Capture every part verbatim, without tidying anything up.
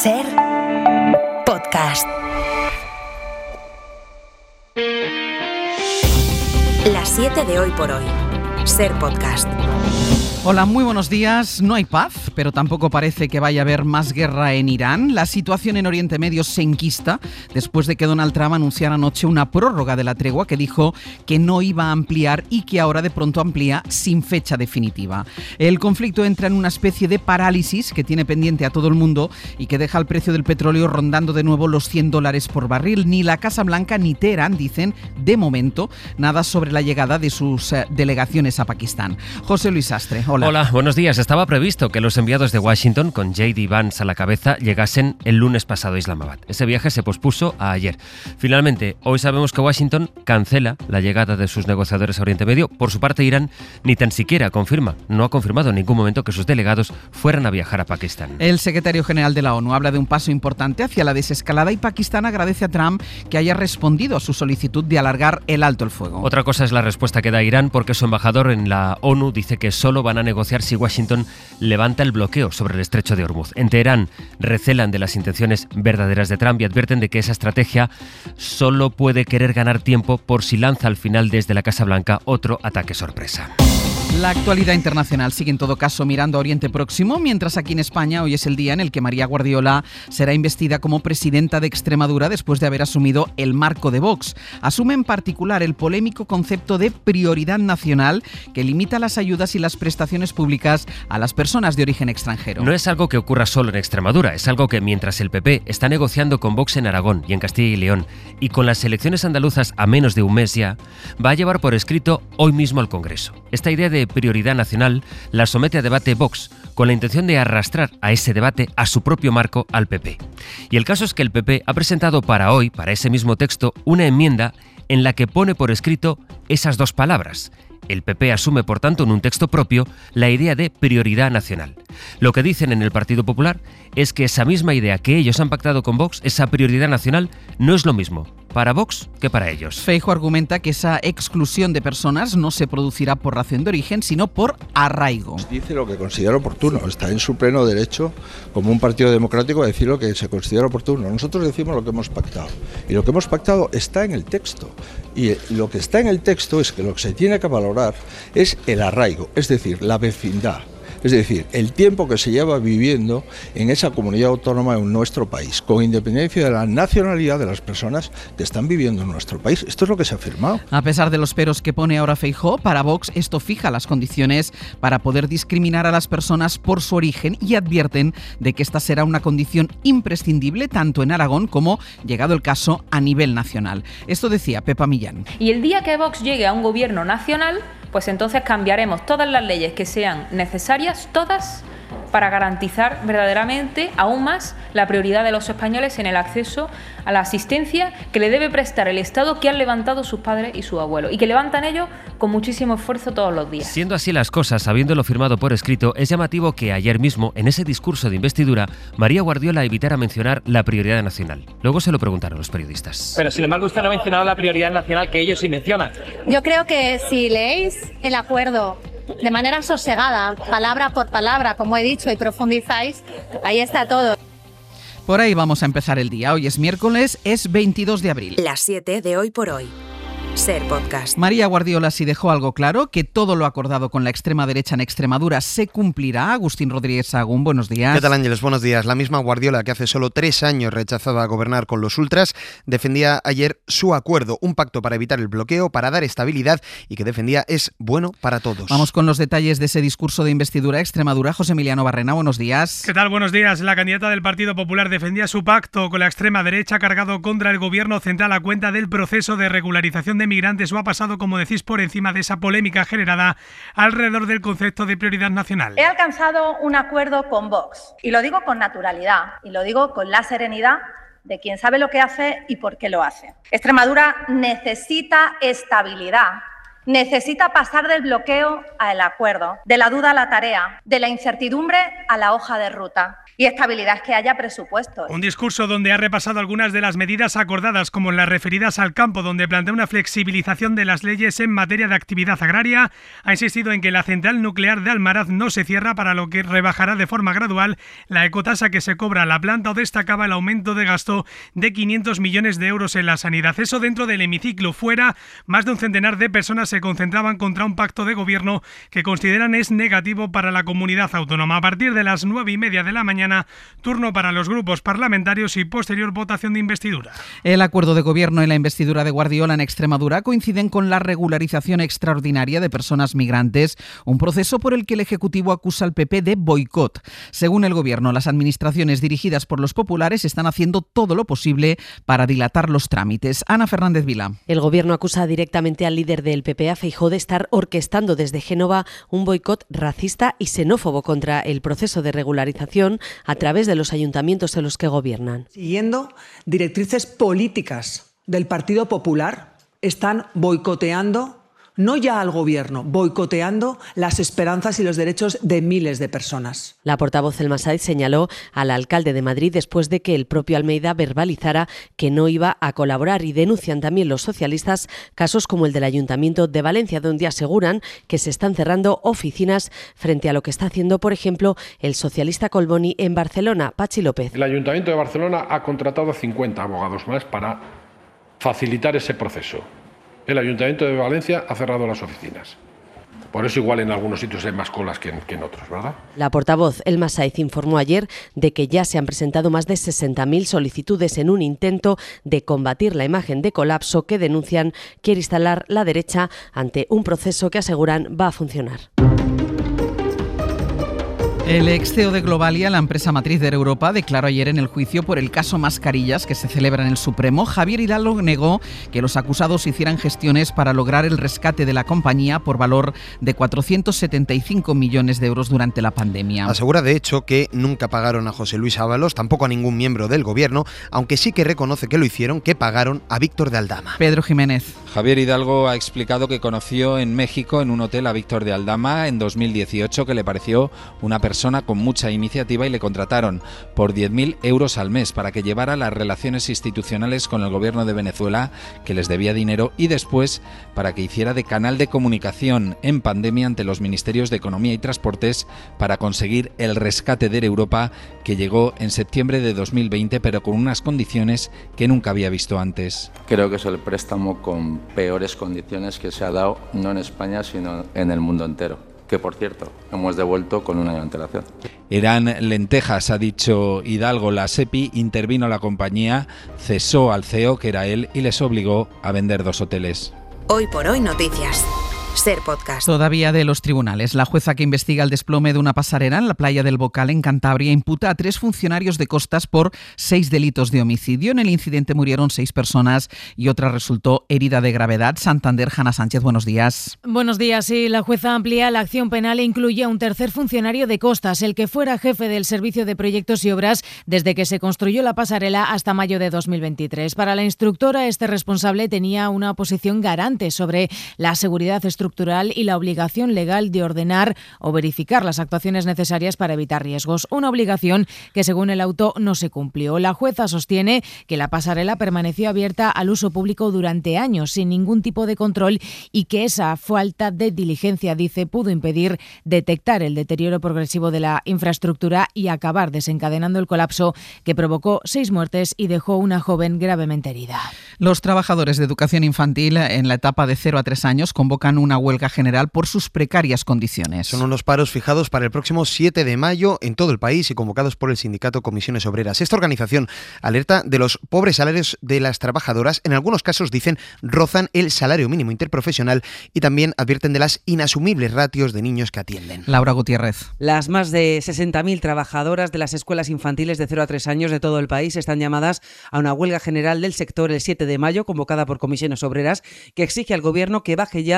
Ser podcast. Las siete de hoy por hoy. Ser podcast. Hola, muy buenos días. No hay paz, pero tampoco parece que vaya a haber más guerra en Irán. La situación en Oriente Medio se enquista después de que Donald Trump anunciara anoche una prórroga de la tregua que dijo que no iba a ampliar y que ahora de pronto amplía sin fecha definitiva. El conflicto entra en una especie de parálisis que tiene pendiente a todo el mundo y que deja el precio del petróleo rondando de nuevo los cien dólares por barril. Ni la Casa Blanca ni Teherán dicen, de momento, nada sobre la llegada de sus eh, delegaciones a Pakistán. José Luis Sastre. Hola. Hola, buenos días. Estaba previsto que los enviados de Washington, con J D Vance a la cabeza, llegasen el lunes pasado a Islamabad. Ese viaje se pospuso a ayer. Finalmente, hoy sabemos que Washington cancela la llegada de sus negociadores a Oriente Medio. Por su parte, Irán ni tan siquiera confirma, no ha confirmado en ningún momento que sus delegados fueran a viajar a Pakistán. El secretario general de la ONU habla de un paso importante hacia la desescalada y Pakistán agradece a Trump que haya respondido a su solicitud de alargar el alto el fuego. Otra cosa es la respuesta que da Irán, porque su embajador en la ONU dice que solo van a negociar si Washington levanta el bloqueo sobre el estrecho de Hormuz. En Teherán recelan de las intenciones verdaderas de Trump y advierten de que esa estrategia solo puede querer ganar tiempo por si lanza al final desde la Casa Blanca otro ataque sorpresa. La actualidad internacional sigue en todo caso mirando a Oriente Próximo, mientras aquí en España hoy es el día en el que María Guardiola será investida como presidenta de Extremadura después de haber asumido el marco de Vox. Asume en particular el polémico concepto de prioridad nacional que limita las ayudas y las prestaciones públicas a las personas de origen extranjero. No es algo que ocurra solo en Extremadura, es algo que mientras el P P está negociando con Vox en Aragón y en Castilla y León y con las elecciones andaluzas a menos de un mes ya, va a llevar por escrito hoy mismo al Congreso. Esta idea de prioridad nacional la somete a debate Vox, con la intención de arrastrar a ese debate a su propio marco al P P. Y el caso es que el P P ha presentado para hoy, para ese mismo texto, una enmienda en la que pone por escrito esas dos palabras. El P P asume, por tanto, en un texto propio, la idea de prioridad nacional. Lo que dicen en el Partido Popular es que esa misma idea que ellos han pactado con Vox, esa prioridad nacional, no es lo mismo para Vox que para ellos. Feijóo argumenta que esa exclusión de personas no se producirá por razón de origen, sino por arraigo. Dice lo que considera oportuno, está en su pleno derecho, como un partido democrático, a decir lo que se considera oportuno. Nosotros decimos lo que hemos pactado, y lo que hemos pactado está en el texto. Y lo que está en el texto es que lo que se tiene que valorar es el arraigo, es decir, la vecindad. Es decir, el tiempo que se lleva viviendo en esa comunidad autónoma en nuestro país, con independencia de la nacionalidad de las personas que están viviendo en nuestro país. Esto es lo que se ha firmado. A pesar de los peros que pone ahora Feijóo, para Vox esto fija las condiciones para poder discriminar a las personas por su origen y advierten de que esta será una condición imprescindible tanto en Aragón como, llegado el caso, a nivel nacional. Esto decía Pepa Millán. Y el día que Vox llegue a un gobierno nacional, pues entonces cambiaremos todas las leyes que sean necesarias, todas, para garantizar verdaderamente aún más la prioridad de los españoles en el acceso a la asistencia que le debe prestar el Estado que han levantado sus padres y sus abuelos y que levantan ellos con muchísimo esfuerzo todos los días. Siendo así las cosas, habiéndolo firmado por escrito, es llamativo que ayer mismo, en ese discurso de investidura, María Guardiola evitara mencionar la prioridad nacional. Luego se lo preguntaron los periodistas. Pero sin embargo usted no ha mencionado la prioridad nacional que ellos sí mencionan. Yo creo que si leéis el acuerdo de manera sosegada, palabra por palabra, como he dicho, y profundizáis, ahí está todo. Por ahí vamos a empezar el día. Hoy es miércoles, es veintidós de abril. Las siete de hoy por hoy. Ser podcast. María Guardiola sí dejó algo claro, que todo lo acordado con la extrema derecha en Extremadura se cumplirá. Agustín Rodríguez Sagún, buenos días. ¿Qué tal, Ángeles? Buenos días. La misma Guardiola que hace solo tres años rechazaba gobernar con los ultras, defendía ayer su acuerdo, un pacto para evitar el bloqueo, para dar estabilidad y que defendía es bueno para todos. Vamos con los detalles de ese discurso de investidura a Extremadura. José Emiliano Barrena, buenos días. ¿Qué tal? Buenos días. La candidata del Partido Popular defendía su pacto con la extrema derecha cargado contra el gobierno central a cuenta del proceso de regularización de migrantes o ha pasado, como decís, por encima de esa polémica generada alrededor del concepto de prioridad nacional. He alcanzado un acuerdo con Vox y lo digo con naturalidad y lo digo con la serenidad de quien sabe lo que hace y por qué lo hace. Extremadura necesita estabilidad necesita pasar del bloqueo al acuerdo, de la duda a la tarea, de la incertidumbre a la hoja de ruta. Y estabilidad es que haya presupuestos. Un discurso donde ha repasado algunas de las medidas acordadas, como las referidas al campo, donde plantea una flexibilización de las leyes en materia de actividad agraria. Ha insistido en que la central nuclear de Almaraz no se cierra, para lo que rebajará de forma gradual la ecotasa que se cobra a la planta, o destacaba el aumento de gasto de quinientos millones de euros en la sanidad. Eso dentro del hemiciclo. Fuera, más de un centenar de personas se concentraban contra un pacto de gobierno que consideran es negativo para la comunidad autónoma. A partir de las nueve y media de la mañana, turno para los grupos parlamentarios y posterior votación de investidura. El acuerdo de gobierno y la investidura de Guardiola en Extremadura coinciden con la regularización extraordinaria de personas migrantes, un proceso por el que el Ejecutivo acusa al P P de boicot. Según el gobierno, las administraciones dirigidas por los populares están haciendo todo lo posible para dilatar los trámites. Ana Fernández Vila. El gobierno acusa directamente al líder del P P, a Feijóo, de estar orquestando desde Génova un boicot racista y xenófobo contra el proceso de regularización a través de los ayuntamientos en los que gobiernan. Siguiendo directrices políticas del Partido Popular, están boicoteando no ya al gobierno, boicoteando las esperanzas y los derechos de miles de personas. La portavoz Elma Sáez señaló al alcalde de Madrid después de que el propio Almeida verbalizara que no iba a colaborar, y denuncian también los socialistas casos como el del Ayuntamiento de Valencia, donde aseguran que se están cerrando oficinas frente a lo que está haciendo, por ejemplo, el socialista Colboni en Barcelona. Pachi López. El Ayuntamiento de Barcelona ha contratado a cincuenta abogados más para facilitar ese proceso. El Ayuntamiento de Valencia ha cerrado las oficinas. Por eso igual en algunos sitios hay más colas que en, que en otros, ¿verdad? La portavoz Elma Sáez informó ayer de que ya se han presentado más de sesenta mil solicitudes en un intento de combatir la imagen de colapso que denuncian quiere instalar la derecha ante un proceso que aseguran va a funcionar. El ex C E O de Globalia, la empresa matriz de Europa, declaró ayer en el juicio por el caso Mascarillas que se celebra en el Supremo. Javier Hidalgo negó que los acusados hicieran gestiones para lograr el rescate de la compañía por valor de cuatrocientos setenta y cinco millones de euros durante la pandemia. Asegura, de hecho, que nunca pagaron a José Luis Ábalos, tampoco a ningún miembro del gobierno, aunque sí que reconoce que lo hicieron, que pagaron a Víctor de Aldama. Pedro Jiménez. Javier Hidalgo ha explicado que conoció en México, en un hotel, a Víctor de Aldama en dos mil dieciocho, que le pareció una persona persona con mucha iniciativa y le contrataron por diez mil euros al mes para que llevara las relaciones institucionales con el gobierno de Venezuela, que les debía dinero, y después para que hiciera de canal de comunicación en pandemia ante los ministerios de Economía y Transportes para conseguir el rescate de Europa, que llegó en septiembre de dos mil veinte, pero con unas condiciones que nunca había visto antes. Creo que es el préstamo con peores condiciones que se ha dado, no en España, sino en el mundo entero, que por cierto hemos devuelto con un año de antelación. Eran lentejas, ha dicho Hidalgo. La SEPI intervino a la compañía, cesó al C E O, que era él, y les obligó a vender dos hoteles. Hoy por hoy noticias. Ser Podcast. Todavía de los tribunales. La jueza que investiga el desplome de una pasarela en la playa del Bocal, en Cantabria, imputa a tres funcionarios de costas por seis delitos de homicidio. En el incidente murieron seis personas y otra resultó herida de gravedad. Santander, Hanna Sánchez, buenos días. Buenos días. Sí, la jueza amplía la acción penal e incluye a un tercer funcionario de costas, el que fuera jefe del Servicio de Proyectos y Obras desde que se construyó la pasarela hasta mayo de dos mil veintitrés. Para la instructora, este responsable tenía una posición garante sobre la seguridad estructural y la obligación legal de ordenar o verificar las actuaciones necesarias para evitar riesgos. Una obligación que, según el auto, no se cumplió. La jueza sostiene que la pasarela permaneció abierta al uso público durante años sin ningún tipo de control y que esa falta de diligencia, dice, pudo impedir detectar el deterioro progresivo de la infraestructura y acabar desencadenando el colapso que provocó seis muertes y dejó una joven gravemente herida. Los trabajadores de educación infantil en la etapa de cero a tres años convocan una huelga general por sus precarias condiciones. Son unos paros fijados para el próximo siete de mayo en todo el país y convocados por el sindicato Comisiones Obreras. Esta organización alerta de los pobres salarios de las trabajadoras. En algunos casos, dicen, rozan el salario mínimo interprofesional, y también advierten de las inasumibles ratios de niños que atienden. Laura Gutiérrez. Las más de sesenta mil trabajadoras de las escuelas infantiles de cero a tres años de todo el país están llamadas a una huelga general del sector el siete de mayo, convocada por Comisiones Obreras, que exige al Gobierno que baje ya el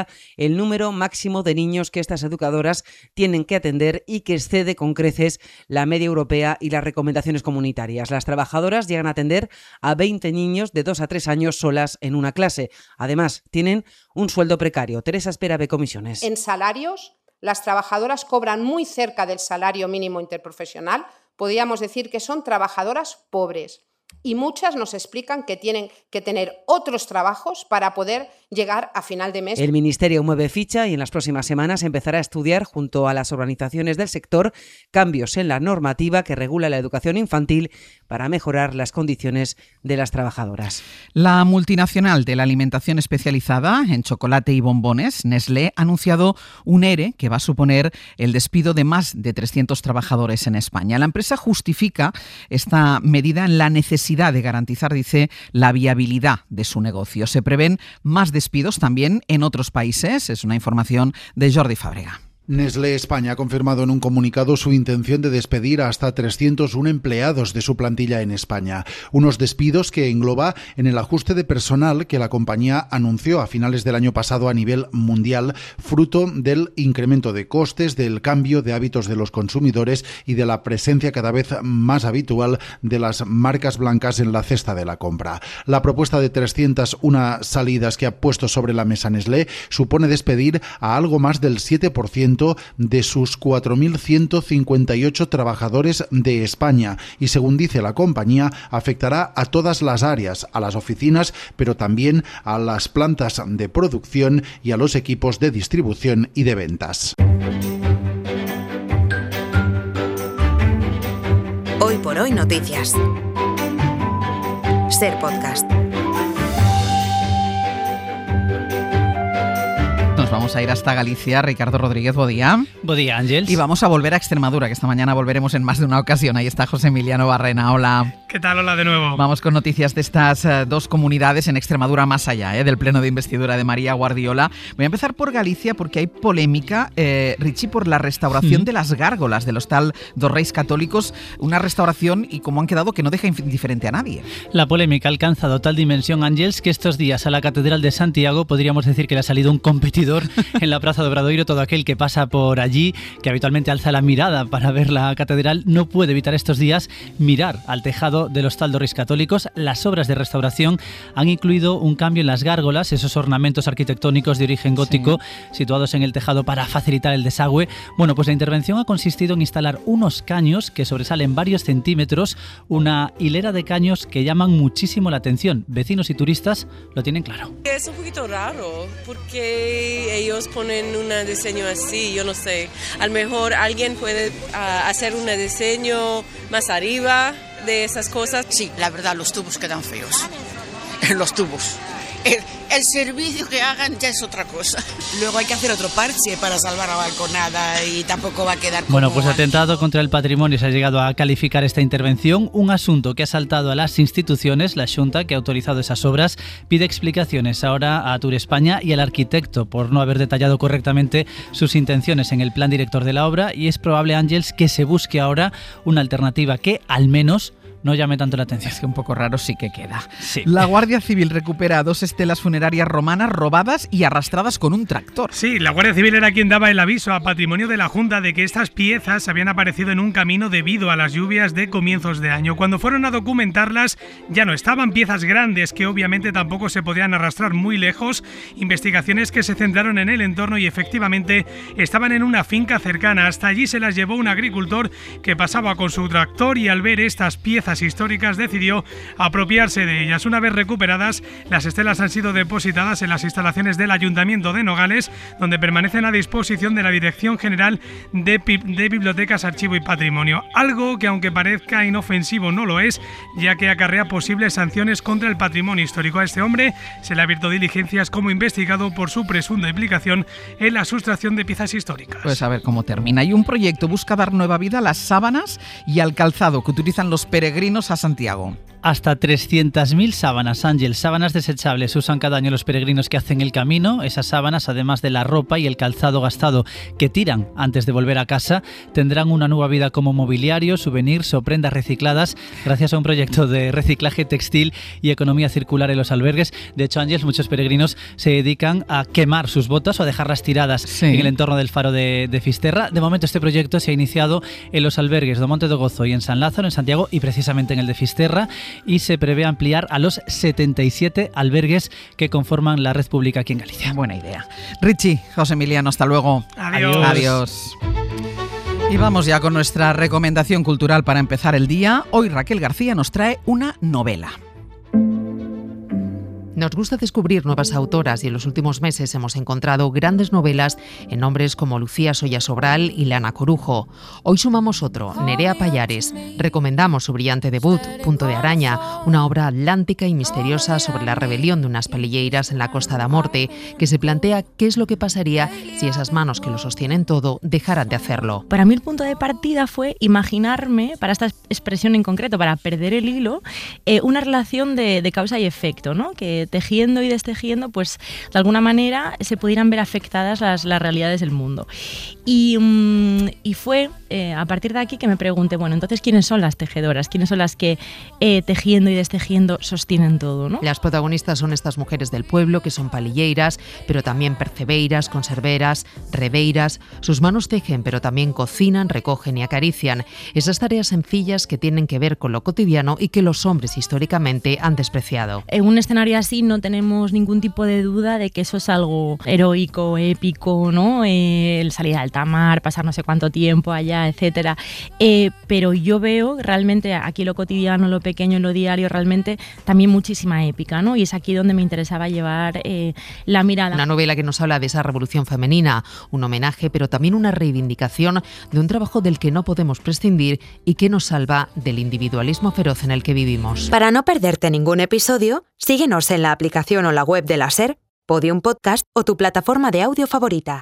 el número máximo de niños que estas educadoras tienen que atender y que excede con creces la media europea y las recomendaciones comunitarias. Las trabajadoras llegan a atender a veinte niños de dos a tres años solas en una clase. Además, tienen un sueldo precario. Teresa Espera, Comisiones. En salarios, las trabajadoras cobran muy cerca del salario mínimo interprofesional. Podríamos decir que son trabajadoras pobres. Y muchas nos explican que tienen que tener otros trabajos para poder llegar a final de mes. El Ministerio mueve ficha y en las próximas semanas empezará a estudiar junto a las organizaciones del sector cambios en la normativa que regula la educación infantil para mejorar las condiciones de las trabajadoras. La multinacional de la alimentación especializada en chocolate y bombones, Nestlé, ha anunciado un ERE que va a suponer el despido de más de trescientos trabajadores en España. La empresa justifica esta medida en la necesidad de garantizar, dice, la viabilidad de su negocio. Se prevén más despidos también en otros países. Es una información de Jordi Fábrega. Nestlé España ha confirmado en un comunicado su intención de despedir a hasta trescientos uno empleados de su plantilla en España. Unos despidos que engloba en el ajuste de personal que la compañía anunció a finales del año pasado a nivel mundial, fruto del incremento de costes, del cambio de hábitos de los consumidores y de la presencia cada vez más habitual de las marcas blancas en la cesta de la compra. La propuesta de trescientas una salidas que ha puesto sobre la mesa Nestlé supone despedir a algo más del siete por ciento de sus cuatro mil ciento cincuenta y ocho trabajadores de España y, según dice la compañía, afectará a todas las áreas, a las oficinas, pero también a las plantas de producción y a los equipos de distribución y de ventas. Hoy por hoy noticias. Ser podcast. Nos vamos a ir hasta Galicia. Ricardo Rodríguez, buen día. Buen día, Ángels. Y vamos a volver a Extremadura, que esta mañana volveremos en más de una ocasión. Ahí está José Emiliano Barrena. Hola. ¿Qué tal? Hola de nuevo. Vamos con noticias de estas uh, dos comunidades en Extremadura, más allá eh, del pleno de investidura de María Guardiola. Voy a empezar por Galicia porque hay polémica, eh, Richie, por la restauración mm. de las gárgolas del Hostal dos Reis Católicos. Una restauración y como han quedado que no deja indiferente a nadie. La polémica ha alcanzado tal dimensión, Ángels, que estos días a la Catedral de Santiago podríamos decir que le ha salido un competidor en la Plaza de Obradoiro. Todo aquel que pasa por allí, que habitualmente alza la mirada para ver la catedral, no puede evitar estos días mirar al tejado del Hostal dos Reis Católicos. Las obras de restauración han incluido un cambio en las gárgolas, esos ornamentos arquitectónicos de origen gótico sí. situados en el tejado para facilitar el desagüe. Bueno, pues la intervención ha consistido en instalar unos caños que sobresalen varios centímetros, una hilera de caños que llaman muchísimo la atención. Vecinos y turistas lo tienen claro. Es un poquito raro porque ellos ponen un diseño así, yo no sé. A lo mejor alguien puede uh, hacer un diseño más arriba de esas cosas. Sí, la verdad, los tubos quedan feos. Los tubos. El, el servicio que hagan ya es otra cosa. Luego hay que hacer otro parche para salvar la balconada y tampoco va a quedar como... Bueno, pues atentado contra el patrimonio se ha llegado a calificar esta intervención, un asunto que ha saltado a las instituciones. La Xunta, que ha autorizado esas obras, pide explicaciones ahora a Tour España y al arquitecto por no haber detallado correctamente sus intenciones en el plan director de la obra, y es probable, Ángels, que se busque ahora una alternativa que al menos no llame tanto la atención. Es que un poco raro sí que queda. Sí. La Guardia Civil recupera dos estelas funerarias romanas robadas y arrastradas con un tractor. Sí, la Guardia Civil era quien daba el aviso a Patrimonio de la Junta de que estas piezas habían aparecido en un camino debido a las lluvias de comienzos de año. Cuando fueron a documentarlas ya no estaban, piezas grandes que obviamente tampoco se podían arrastrar muy lejos. Investigaciones que se centraron en el entorno y efectivamente estaban en una finca cercana. Hasta allí se las llevó un agricultor que pasaba con su tractor y al ver estas piezas históricas decidió apropiarse de ellas. Una vez recuperadas, las estelas han sido depositadas en las instalaciones del Ayuntamiento de Nogales, donde permanecen a disposición de la Dirección General de, de Bibliotecas, Archivo y Patrimonio. Algo que, aunque parezca inofensivo, no lo es, ya que acarrea posibles sanciones contra el patrimonio histórico. A este hombre se le ha abierto diligencias como investigado por su presunta implicación en la sustracción de piezas históricas. Pues a ver cómo termina. Y un proyecto busca dar nueva vida a las sábanas y al calzado que utilizan los peregrinos a Santiago. hasta trescientas mil sábanas. Ángel, sábanas desechables usan cada año los peregrinos que hacen el camino. Esas sábanas, además de la ropa y el calzado gastado que tiran antes de volver a casa, tendrán una nueva vida como mobiliario, souvenirs o prendas recicladas gracias a un proyecto de reciclaje textil y economía circular en los albergues. De hecho, Ángel, muchos peregrinos se dedican a quemar sus botas o a dejarlas tiradas sí. en el entorno del faro de, de Fisterra. De momento, este proyecto se ha iniciado en los albergues de Monte de Gozo y en San Lázaro, en Santiago, y precisamente en el de Fisterra, y se prevé ampliar a los setenta y siete albergues que conforman la red pública aquí en Galicia. Buena idea. Richie, José Emiliano, hasta luego. Adiós. Adiós. Y vamos ya con nuestra recomendación cultural para empezar el día. Hoy Raquel García nos trae una novela. Nos gusta descubrir nuevas autoras y en los últimos meses hemos encontrado grandes novelas en nombres como Lucía Soya Sobral y Lana Corujo. Hoy sumamos otro, Nerea Pallares. Recomendamos su brillante debut, Punto de Araña, una obra atlántica y misteriosa sobre la rebelión de unas pelilleiras en la Costa da Morte, que se plantea qué es lo que pasaría si esas manos que lo sostienen todo dejaran de hacerlo. Para mí el punto de partida fue imaginarme, para esta expresión en concreto, para perder el hilo, eh, una relación de, de causa y efecto, ¿no? Que tejiendo y destejiendo, pues de alguna manera se pudieran ver afectadas las, las realidades del mundo. Y, um, y fue eh, a partir de aquí que me pregunté, bueno, entonces, ¿quiénes son las tejedoras? ¿Quiénes son las que eh, tejiendo y destejiendo sostienen todo, ¿no? Las protagonistas son estas mujeres del pueblo que son palilleiras, pero también percebeiras, conserveras, rebeiras. Sus manos tejen, pero también cocinan, recogen y acarician. Esas tareas sencillas que tienen que ver con lo cotidiano y que los hombres históricamente han despreciado. En un escenario así no tenemos ningún tipo de duda de que eso es algo heroico, épico, ¿no? Eh, el salir a alta mar, pasar no sé cuánto tiempo allá, etcétera. Eh, pero yo veo realmente aquí lo cotidiano, lo pequeño, lo diario, realmente también muchísima épica, ¿no? Y es aquí donde me interesaba llevar eh, la mirada. Una novela que nos habla de esa revolución femenina, un homenaje, pero también una reivindicación de un trabajo del que no podemos prescindir y que nos salva del individualismo feroz en el que vivimos. Para no perderte ningún episodio, síguenos en la aplicación o la web de la SER, Podium Podcast o tu plataforma de audio favorita.